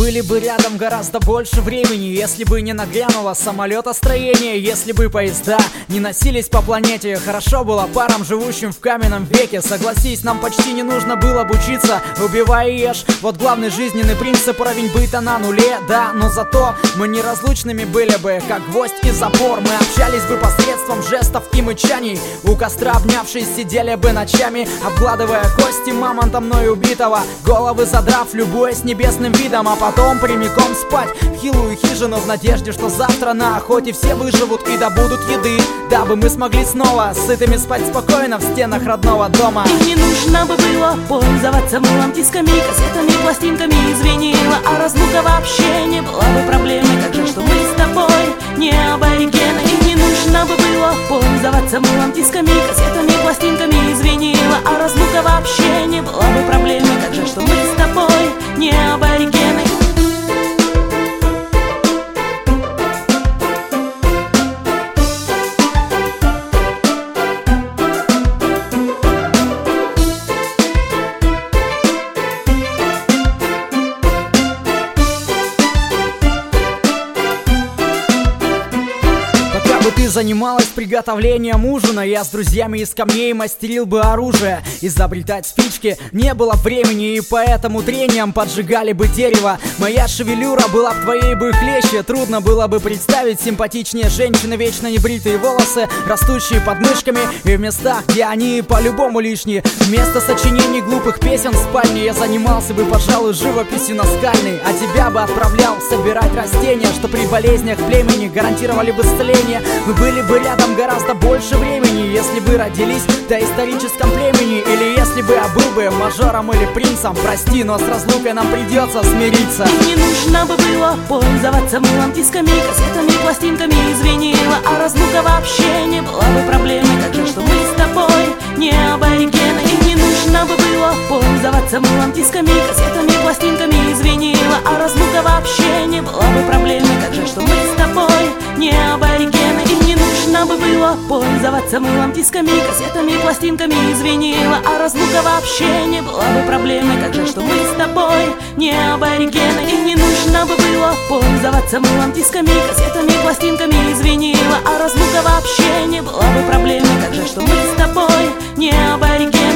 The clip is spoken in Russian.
были бы рядом гораздо больше времени, если бы не нагрянуло самолетостроение, если бы поезда не носились по планете. Хорошо было парам, живущим в каменном веке. Согласись, нам почти не нужно было бы учиться. Убивай и ешь, вот главный жизненный принцип. Уровень быта на нуле, да, но зато мы неразлучными были бы, как гвоздь и запор. Мы общались бы посредством жестов и мычаний. У костра обнявшись сидели бы ночами, обгладывая кости мамонта мной убитого, головы задрав, любуясь небесным видом, а потом прямиком спать в хилую хижину в надежде, что завтра на охоте все выживут и добудут еды, дабы мы смогли снова сытыми спать спокойно в стенах родного дома. И не нужно бы было пользоваться мылом, дисками, кассетами, пластинками и звенила, а разлука вообще не была бы проблемой. Как же, что мы с тобой не аборигены. И не нужно бы было пользоваться мылом, дисками, кассетами, пластинками и звенила, а разлука вообще не была бы проблемой. Как же, что мы с тобой не аборигены. Ты занималась приготовлением ужина, я с друзьями из камней мастерил бы оружие. Изобретать спички не было времени, и поэтому трением поджигали бы дерево. Моя шевелюра была в твоей бы хлеще. Трудно было бы представить симпатичнее женщины, вечно небритые волосы, растущие под мышками, и в местах, где они по-любому лишние. Вместо сочинений глупых песен в спальне я занимался бы, пожалуй, живописью наскальной, а тебя бы отправлял собирать растения, что при болезнях племени гарантировали бы исцеление. Мы были бы рядом гораздо больше времени, если бы родились в доисторическом племени, или если бы я был бы мажором или принцем. Прости, но с разлукой нам придется смириться. И не нужно бы было пользоваться мылом, дисками, кассетами, пластинками и звенила, а разлука вообще не была бы проблемой. Как же, что мы с тобой не аборигены. И не нужно бы было пользоваться мылом, дисками, кассетами, пластинками и звенила, а разлука вообще не была бы проблемой. Как же, что мы с тобой не аборигены. И не нужно бы было пользоваться мылом, дисками, кассетами, пластинками и звенила, а разлука вообще не была бы проблемой. Как же, что мы с тобой не аборигены. И не нужно бы было пользоваться мылом, дисками, кассетами, пластинками и звенила, а разлука вообще не была бы проблемой. Как же, что мы с тобой не аборигены.